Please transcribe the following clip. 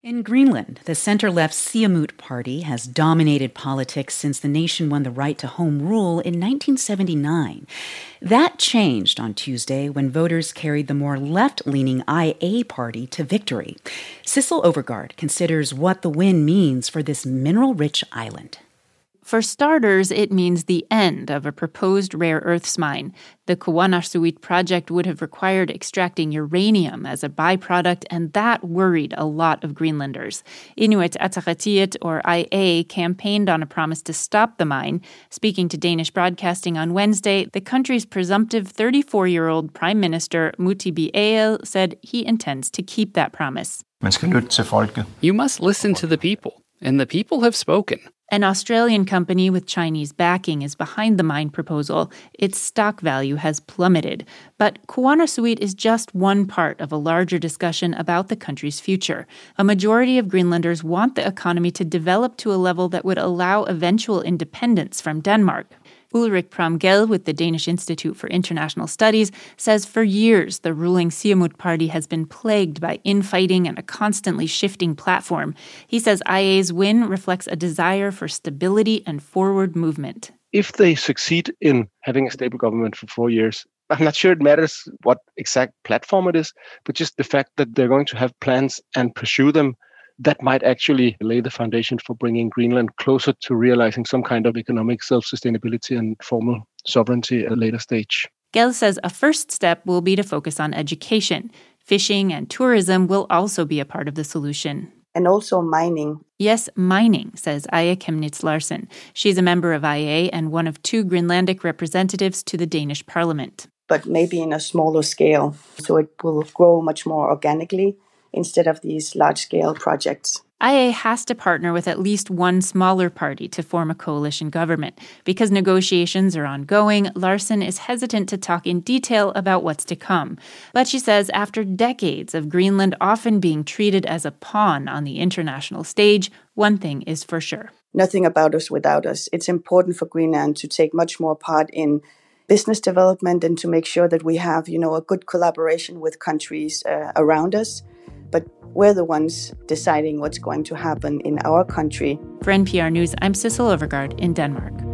In Greenland, the center-left Siumut party has dominated politics since the nation won the right to home rule in 1979. That changed on Tuesday when voters carried the more left-leaning IA party to victory. Sissel Overgaard considers what the win means for this mineral-rich island. For starters, it means the end of a proposed rare earths mine. The Kuannersuit project would have required extracting uranium as a byproduct, and that worried a lot of Greenlanders. Inuit Ataqatigiit, or IA, campaigned on a promise to stop the mine. Speaking to Danish Broadcasting on Wednesday, the country's presumptive 34-year-old Prime Minister Mutti Biel said he intends to keep that promise. You must listen to the people, and the people have spoken. An Australian company with Chinese backing is behind the mine proposal. Its stock value has plummeted. But Kuannersuit is just one part of a larger discussion about the country's future. A majority of Greenlanders want the economy to develop to a level that would allow eventual independence from Denmark. Ulrik Pram-Gell with the Danish Institute for International Studies says for years the ruling Siumut party has been plagued by infighting and a constantly shifting platform. He says IA's win reflects a desire for stability and forward movement. If they succeed in having a stable government for 4 years, I'm not sure it matters what exact platform it is, but just the fact that they're going to have plans and pursue them, that might actually lay the foundation for bringing Greenland closer to realizing some kind of economic self-sustainability and formal sovereignty at a later stage. Gell says a first step will be to focus on education. Fishing and tourism will also be a part of the solution. And also mining. Yes, mining, says Aya Chemnitz Larsen. She's a member of IA and one of 2 Greenlandic representatives to the Danish parliament. But maybe in a smaller scale, so it will grow much more organically instead of these large-scale projects. IA has to partner with at least one smaller party to form a coalition government. Because negotiations are ongoing, Larsen is hesitant to talk in detail about what's to come. But she says after decades of Greenland often being treated as a pawn on the international stage, one thing is for sure. Nothing about us without us. It's important for Greenland to take much more part in business development and to make sure that we have, a good collaboration with countries around us. But we're the ones deciding what's going to happen in our country. For NPR News, I'm Sissel Overgaard in Denmark.